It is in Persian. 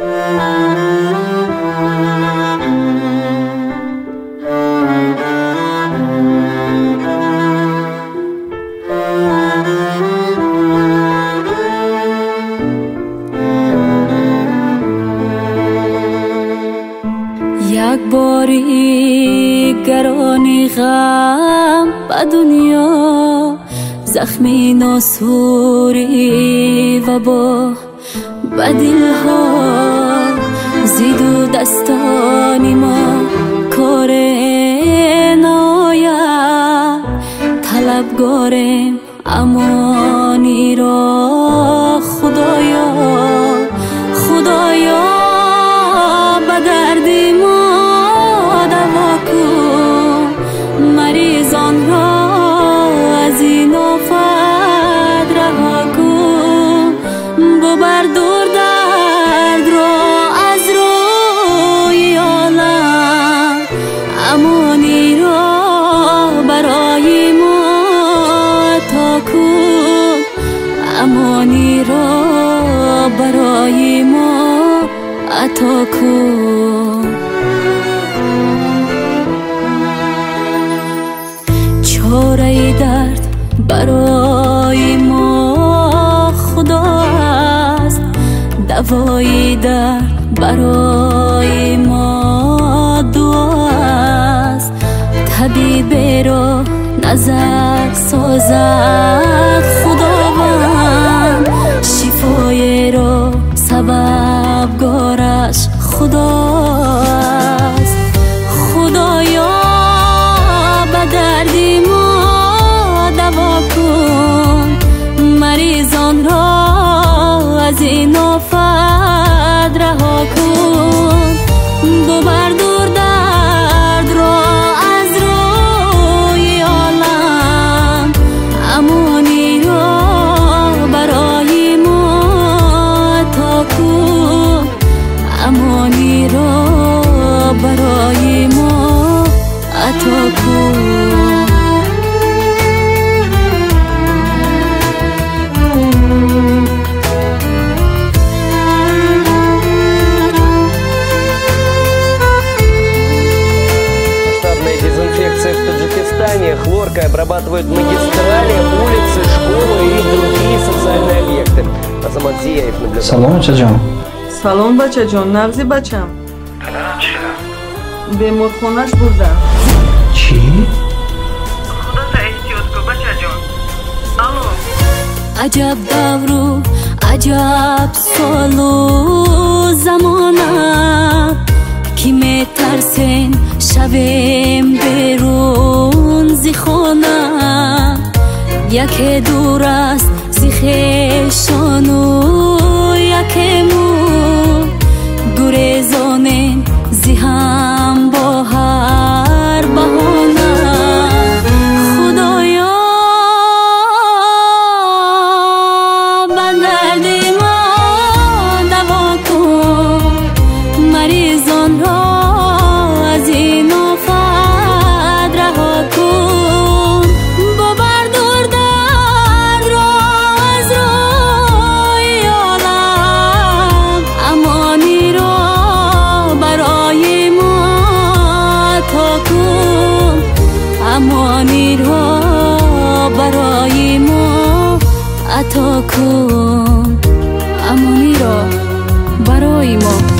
یک باری گرانی غم به دنیا، زخمی ناسوری و با به دلها زیدو دستانی ما کار ناید. طلبگاریم امانی را خدایا، خدایا به درد ما دوا کن. مریضان را از این آفت رها کن. ببر دور درد را از روی عالم. امانی را برای ما عطا کن. امانی را برای ما عطا کن. چاره درد برای ما خدا است، دوای درد برای ما دعا است. طبیب را نظر سازد خداوند، شفای را سببگارش خداست. خدایا به درد ما دوا کن. مریضان را از این آفت رها کن. ببر دور درد را از روی عالم. امانی را برای ما عطا کن. امانی را برای ما عطا کن. Дезинфекция в Таджикистане. Хлоркой обрабатывают магистрали, улицы, школы и другие социальные объекты. Азамат Зияев наблюдал. Салом, бачаҷон. Салом, бачаҷон. Нағзи бачам. Падарам чия? Беморхонаш бурдам. Чӣ? Худоса эҳтиёт кун, бачаҷон. Алло. عجب دورو عجب سالو زمانه که میترسیم شویم بیرون زی خانه. یکی دور است زی خویشانو، یکی مو گریزانیم زی هم با هر بهانه. خدایا به درد ما دوا کن. مریضان را از این آفت رها کن. ببر دور درد را از روی عالم. امانی را برای ما عطا کن. امانی را برای ما عطا کن. امانی را برای ما